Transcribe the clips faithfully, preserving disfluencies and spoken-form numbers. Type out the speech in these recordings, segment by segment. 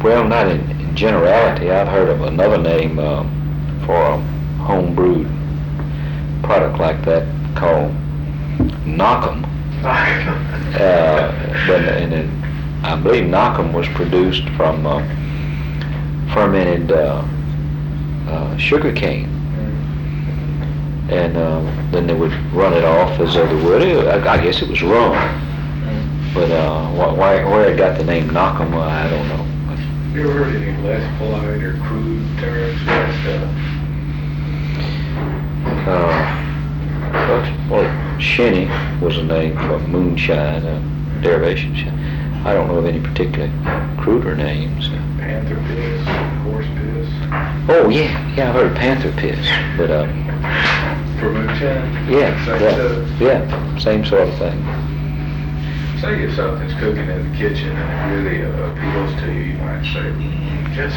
Well, not in, in generality. I've heard of another name um, for a home-brewed product like that called Knockem. uh, but and it, I believe Knockem was produced from uh, fermented uh, uh, sugar cane, and uh, then they would run it off as though they would. It, I, I guess it was rum, but uh, wh- why, where it got the name Knockem, well, I don't know. You ever heard any less polite or crude terms for that stuff? Uh, well, Shinny was a name for moonshine, a derivation. I don't know of any particular cruder names. Panther piss, horse piss. Oh yeah, yeah, I've heard of panther piss, but uh, for moonshine. Yeah, same yeah, stuff. yeah, same sort of thing. Say if something's cooking in the kitchen and it really uh, appeals to you, you might say, just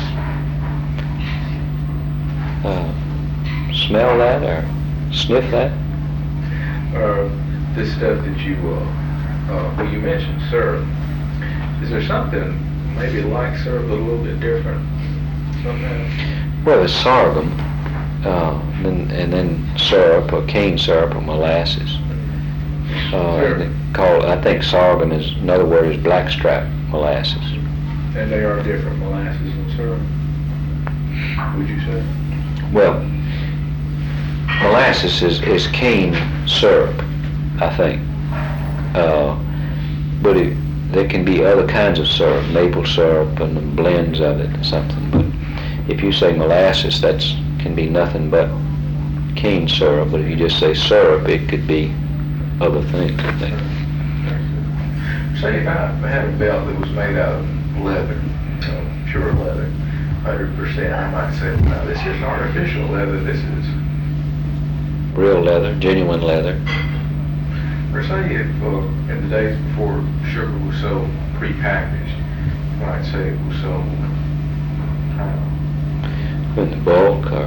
Uh, smell that or sniff that? uh, this stuff that you, uh, uh, well, you mentioned syrup. Is there something maybe like syrup but a little bit different somehow? Well, it's sorghum, uh, and, then, and then syrup or cane syrup or molasses. Uh, Sure. and they call, I think sorghum is, another word is blackstrap molasses. And they are different molasses and syrup, would you say? Well, molasses is, is cane syrup, I think. Uh, but it, there can be other kinds of syrup, maple syrup and blends of it or something. But if you say molasses, that's can be nothing but cane syrup. But if you just say syrup, it could be other things, I think. Say if I had a belt that was made out of leather, you know, pure leather, one hundred percent, I might say, no, this isn't artificial leather, this is... Real leather, genuine leather. Or say if, uh, in the days before sugar was so prepackaged, you might say it was so, I don't know. In the bulk or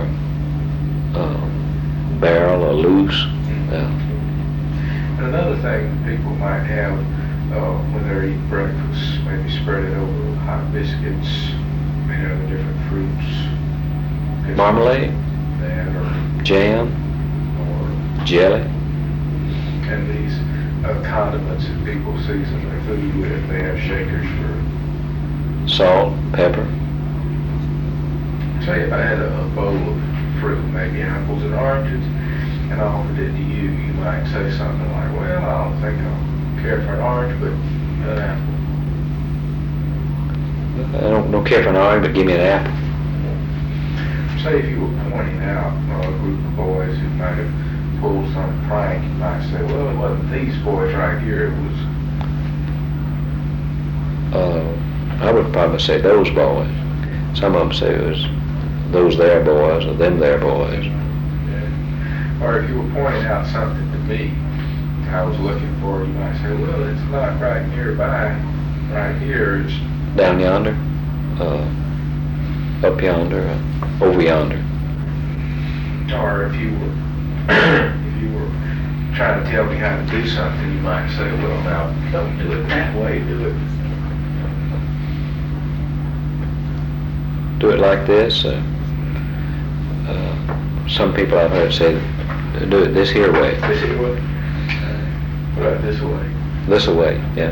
uh, barrel or loose. Yeah. And another thing people might have uh, when they're eating breakfast, maybe spread it over hot biscuits, made out of different fruits. Marmalade, That or, jam, or jelly. and these uh, condiments that people season their food with. They have shakers for. Salt, pepper. Say if I had a, a bowl of fruit, maybe apples and oranges, and I offered it to you, you might say something like, well, I don't think I'll care for an orange, but an apple. I don't, don't care for an orange, but give me an apple. Say if you were pointing out uh, a group of boys who might have pulled some prank, you might say, well, it wasn't these boys right here, it was... Uh, I would probably say those boys. Some of them say it was those there boys or them there boys. Yeah. Or if you were pointing out something to me I was looking for, you might say, well, it's not right nearby, right here, it's... Down yonder, uh, up yonder, uh, over yonder. Or if you were, if you were trying to tell me how to do something, you might say, well, now, don't do it that way, do it. Do it like this. Uh, uh, some people I've heard say, do it this here way. This way? Uh, right, this way. This way, yeah.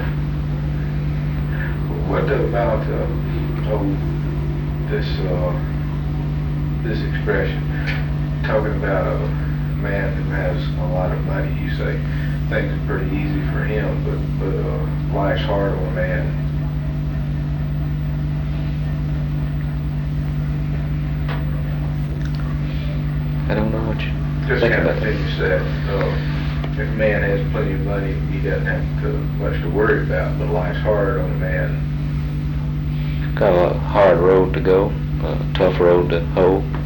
What about, uh, oh, this, uh, this expression, talking about a man who has a lot of money, you say things are pretty easy for him, but, but, uh, life's hard on a man. I don't know what you Just think kind about of that. things that, uh, if a man has plenty of money, he doesn't have to, much to worry about, but life's hard on a man. Got a hard road to go, a tough road to hoe.